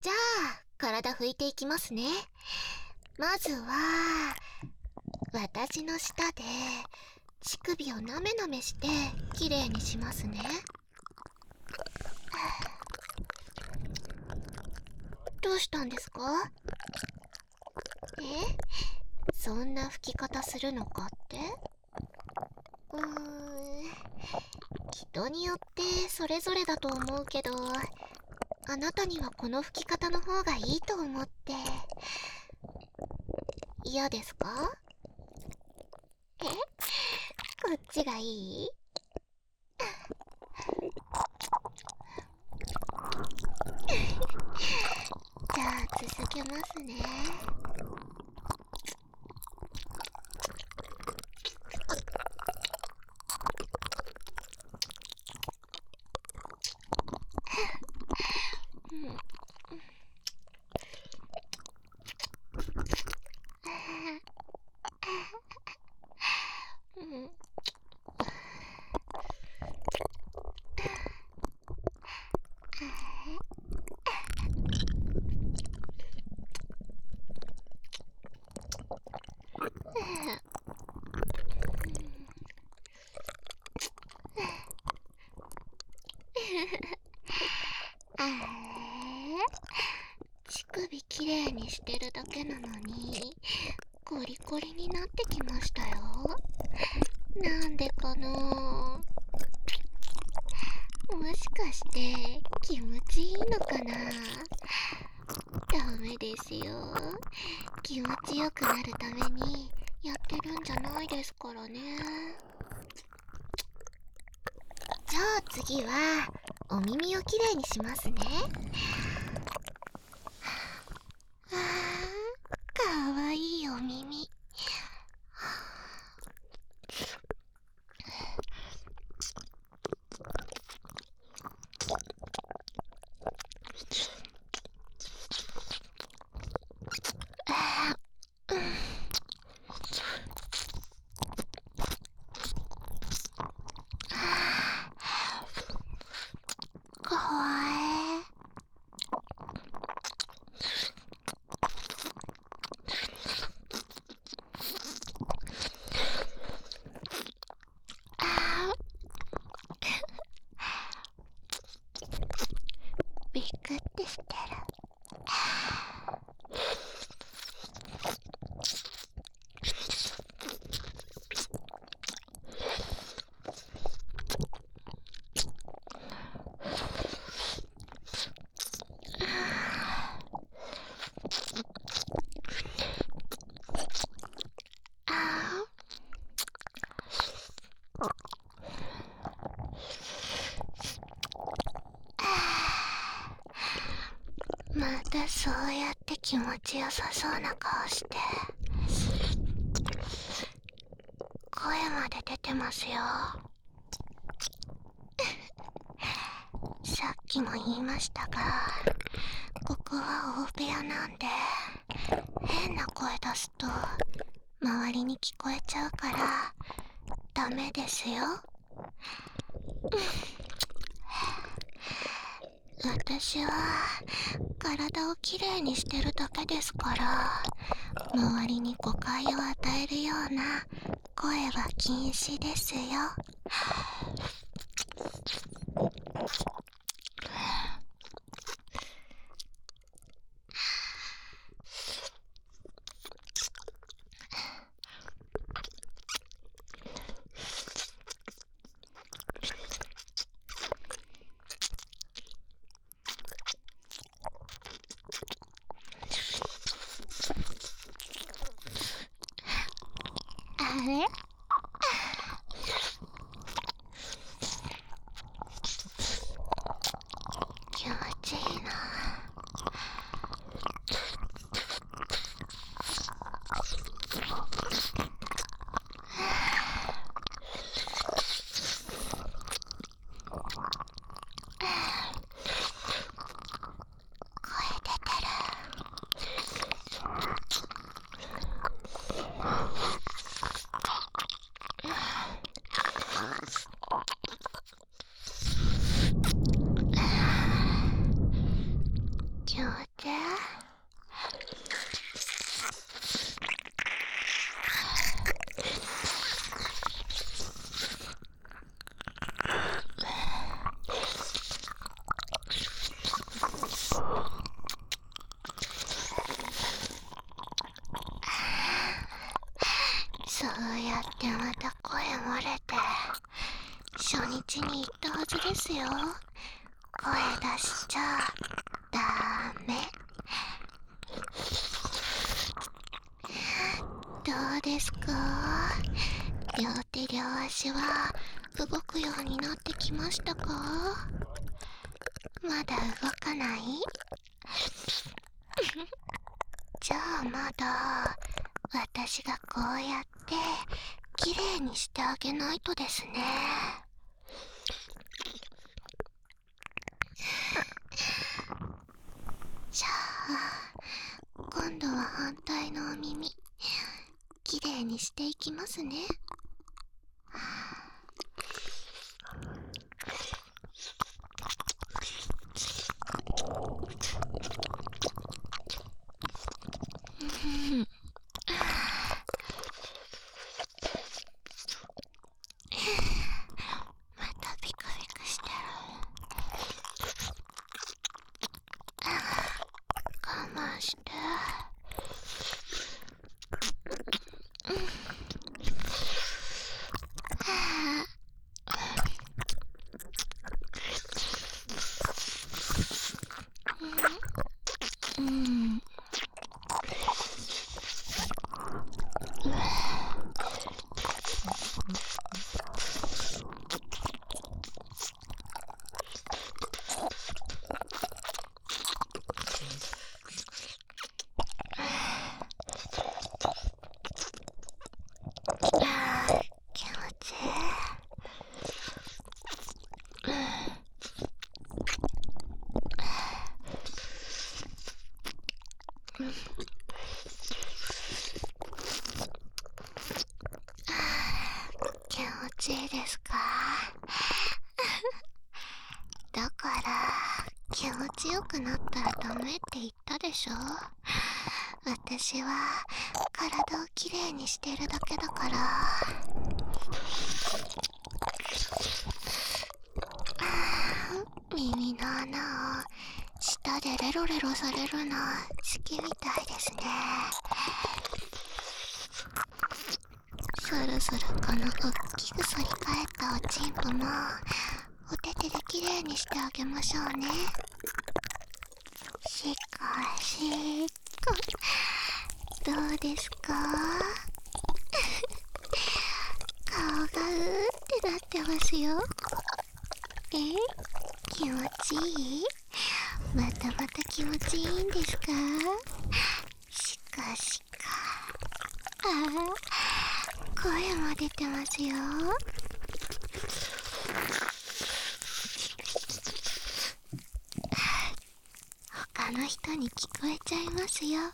じゃあ、体拭いていきますね。まずは、私の舌で、乳首をなめなめして、きれいにしますね。どうしたんですか？そんな拭き方するのかって？人によってそれぞれだと思うけど、あなたにはこの拭き方の方がいいと思って。嫌ですか？こっちがいい？じゃあ続けますね。乳首きれいにしてるだけなのにコリコリになってきましたよ。なんでかな？もしかして気持ちいいのかな？ダメですよ。気持ちよくなるためにやってるんじゃないですからね。じゃあ次はお耳をきれいにしますね。かわいいお耳。かわいい。びっくってしてる。またそうやって気持ちよさそうな顔して。声まで出てますよ。さっきも言いましたが、ここは大部屋なんで、変な声出すと周りに聞こえちゃうからダメですよ。私は体をきれいにしてるだけですから、周りに誤解を与えるような声は禁止ですよ。あれ？気持ちいいな。声出てる。 気持ちいい。そうやってまた声漏れて初日に言ったはずですよ。声出しちゃダメ。どうですか？両手両足は動くようになってきましたか？まだ動かない？じゃあまだ私がこうやってきれいにしてあげないとですね。じゃあ今度は反対のお耳きれいにしていきますね。またビクビクしてる。我慢して。気持ちいい。気持ちいいですか？だから気持ちよくなったらダメって言ったでしょ。私は体をきれいにしてるだけだから。耳の穴を舌でレロレロされるの好きみたいですね。そろそろこのおっきく反り返ったおちんぽもお手手できれいにしてあげましょうね。しかしどうですか？顔がうーってなってますよ。気持ちいい？またまた気持ちいいんですか？しかしか。声も出てますよ。他の人に聞こえちゃいますよ。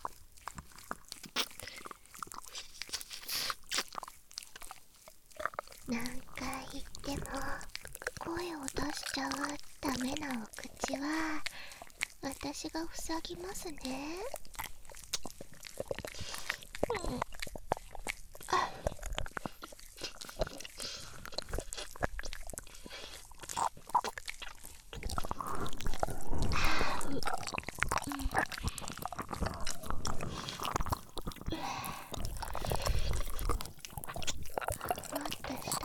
何回言っても声を出しちゃダメなお口は私が塞ぎますね。もっと舌出して。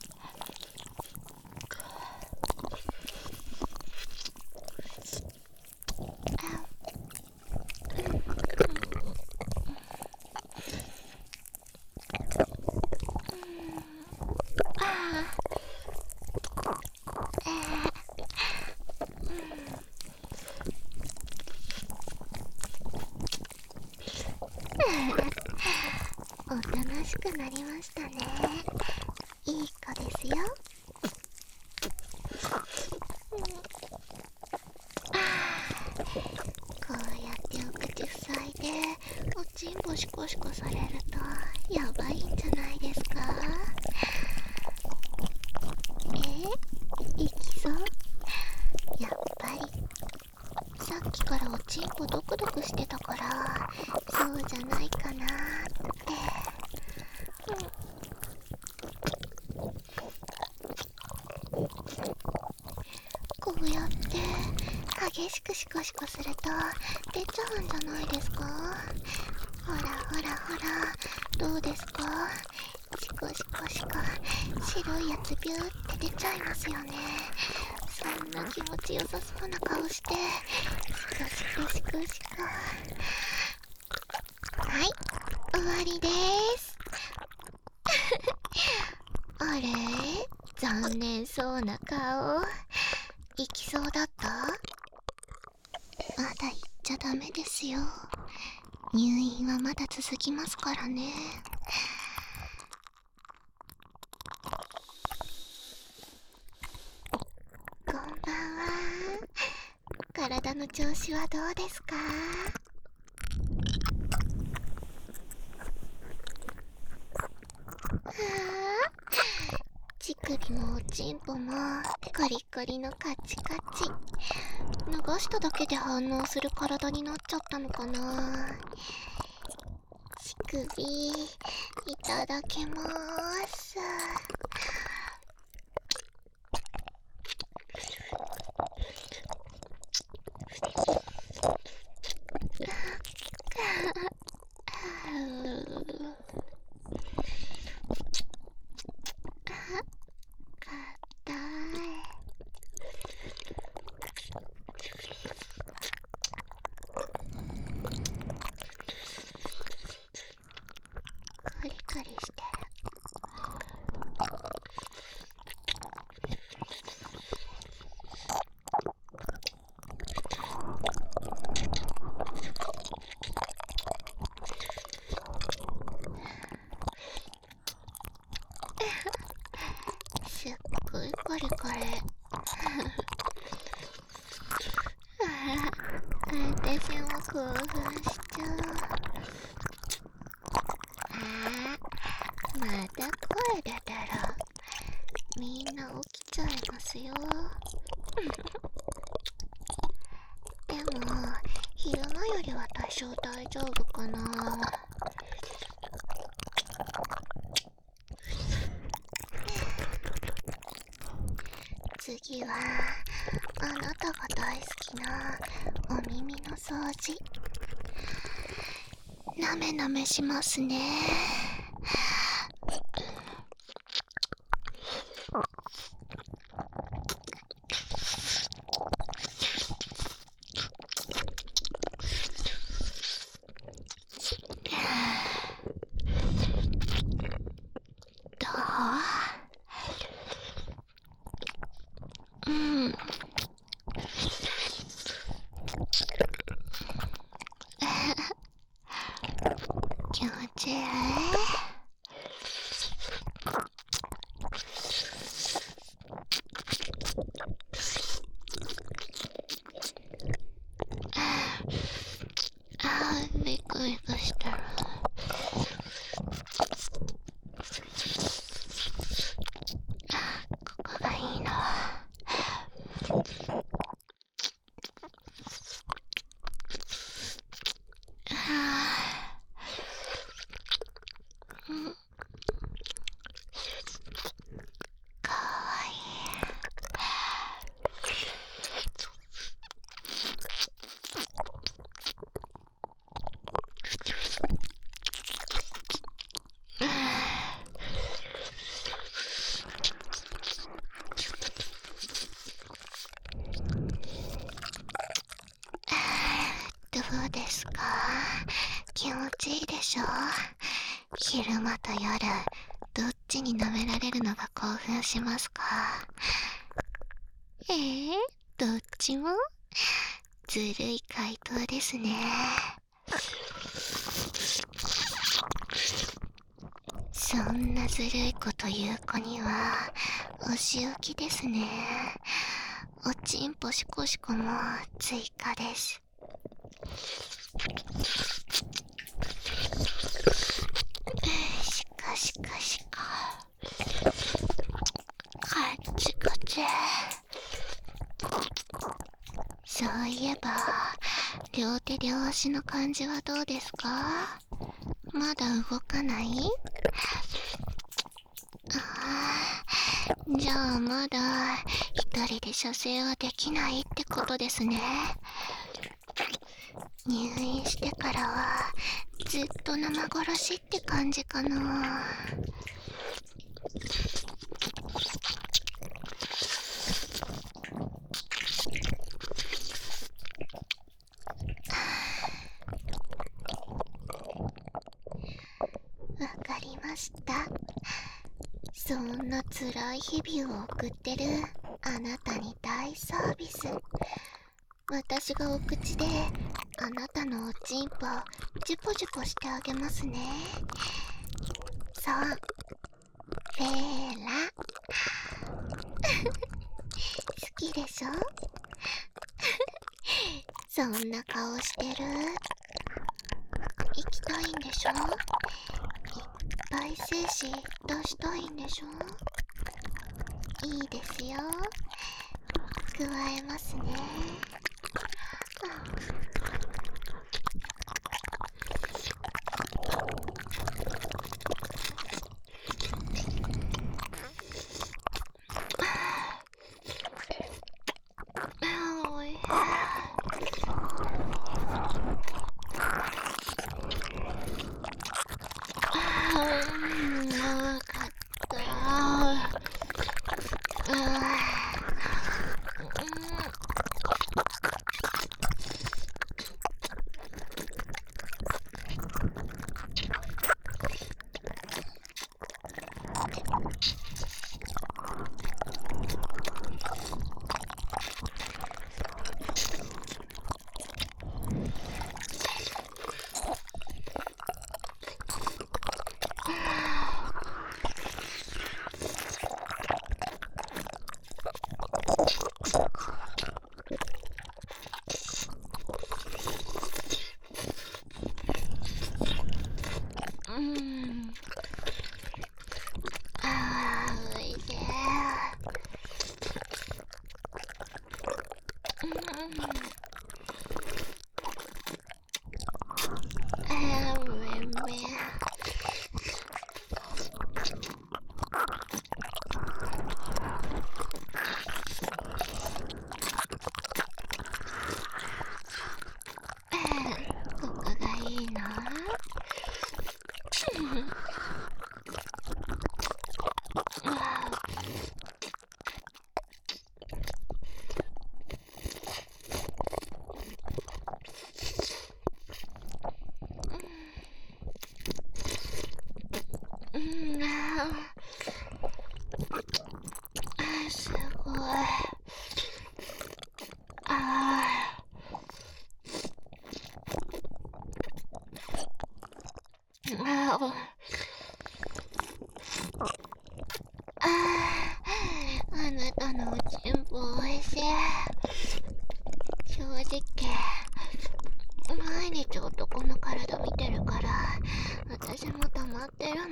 おとなしくなりましたね。いい子ですよ。こうやってお口塞いでおちんぼシコシコされるとやばいんじゃないですか？いきそう？やっぱりそうっきからおちんぽドクドクしてたから、そうじゃないかなーって。こうやって激しくシコシコすると出ちゃうんじゃないですか？ほらほらほら、どうですか？シコシコシコ、白いやつビューって出ちゃいますよね。そんな気持ちよさそうな顔して、シコシコシコシコ。はい、終わりでーす。あれ？残念そうな顔。行きそうだった？まだ行っちゃダメですよ。入院はまだ続きますからね。こんばんは。体の調子はどうですか？はあ、乳首もおちんぽもコリコリのカチカチ。流しただけで反応する体になっちゃったのかな。乳首いただきまーす。硬い。カリカリしてる。すっごいコリコリ。私も興奮しちゃう。また声出たらみんな起きちゃいますよ。でも昼間よりは多少大丈夫かな。次はあなたが大好きなお耳の掃除。なめなめしますね。どう？うん。気持ちいい？ビクビクしてる。ここがいいな。かわいい。どうですか？気持ちいいでしょ？昼間と夜、どっちに舐められるのが興奮しますか？どっちも？ずるい回答ですね。そんなずるいこと言う子にはお仕置きですね。おちんぽシコシコも追加です。シカシカシカ、カチカチ。 そういえば、両手両足の感じはどうですか？まだ動かない？じゃあまだ一人で射精はできないってことですね。入院してからはずっと生殺しって感じかな。わかりました。そんな辛い日々を送ってるあなたに大サービス。私がお口であなたのおちんぽジュポジュポしてあげますね。そう、フェーラ。好きでしょ？そんな顔してる。行きたいんでしょ？いっぱい精子出したいんでしょ？いいですよ。加えますね。おいしい。長かった。おいしい。めめ。ここがいいな。すごい。あなたのおちんぽおいしい。正直毎日男の体見てるから私も溜まってるの。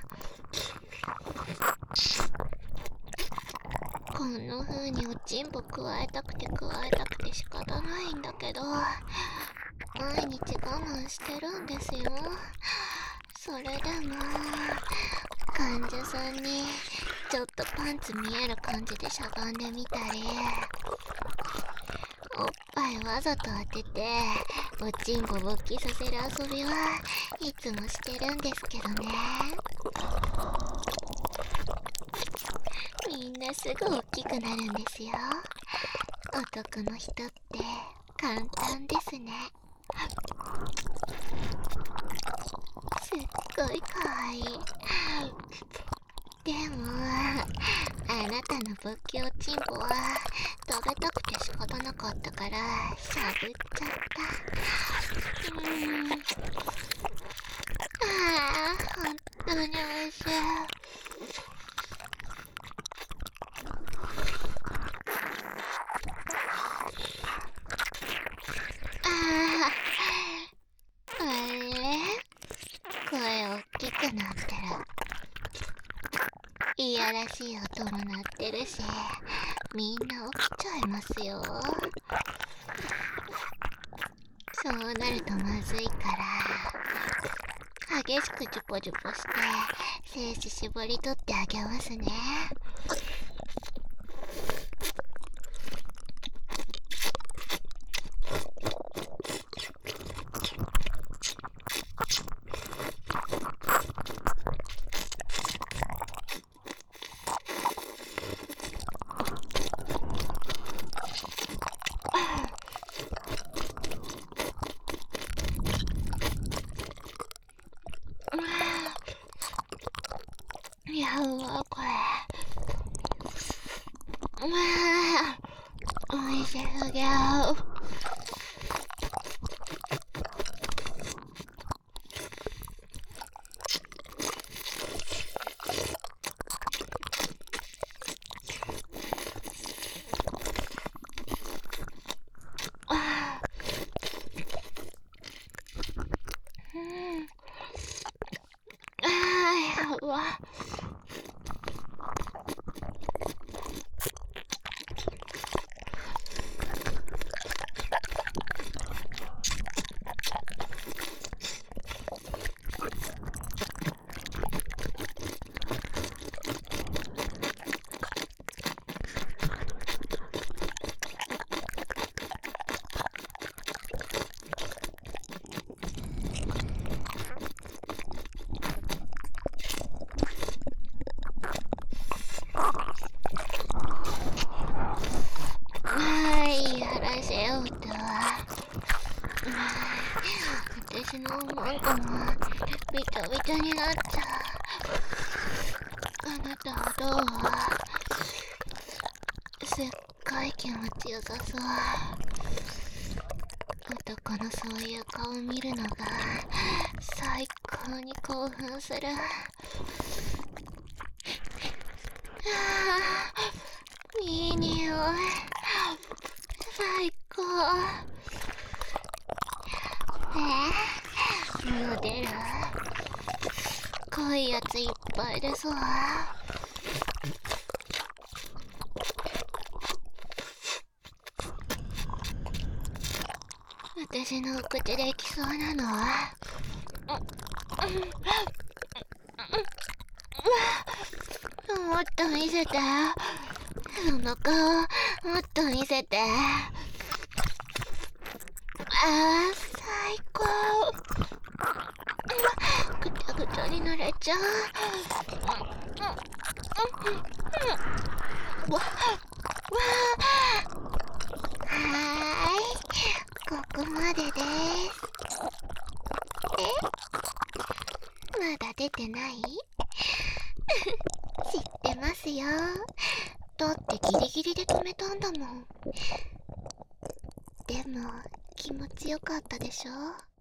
こんな風におちんぽ加えたくて仕方ないんだけど、毎日我慢してるんですよ。それでも患者さんにちょっとパンツ見える感じでしゃがんでみたり、おっぱいわざと当てておちんこ勃起させる遊びはいつもしてるんですけどね。みんなすぐ大きくなるんですよ。男の人って簡単ですね。すっごいかわいい。でもあなたの勃起おちんぽは食べたくて仕方なかったからしゃぶっちゃった。本当においしい。あれ声大きくなってる。いやらしい音も鳴ってるし、みんな起きちゃいますよ。 そうなるとまずいから、激しくジュポジュポして精子絞り取ってあげますね。いやうわこれ。おいしすぎゃう。やば。やらせようとは。私のうんこもビタビタになった。あなたはどう？すっごい気持ちよさそう。男のそういう顔見るのが最高に興奮する。いい匂い。最高。もう出る？濃いやついっぱい出そう。私の口できそうなのはもっと見せて。その顔もっと見せて。最高。ぐちゃぐちゃになれちゃう。わここまでです。まだ出てない？知ってますよ。だってギリギリで止めたんだもん。でも気持ちよかったでしょ？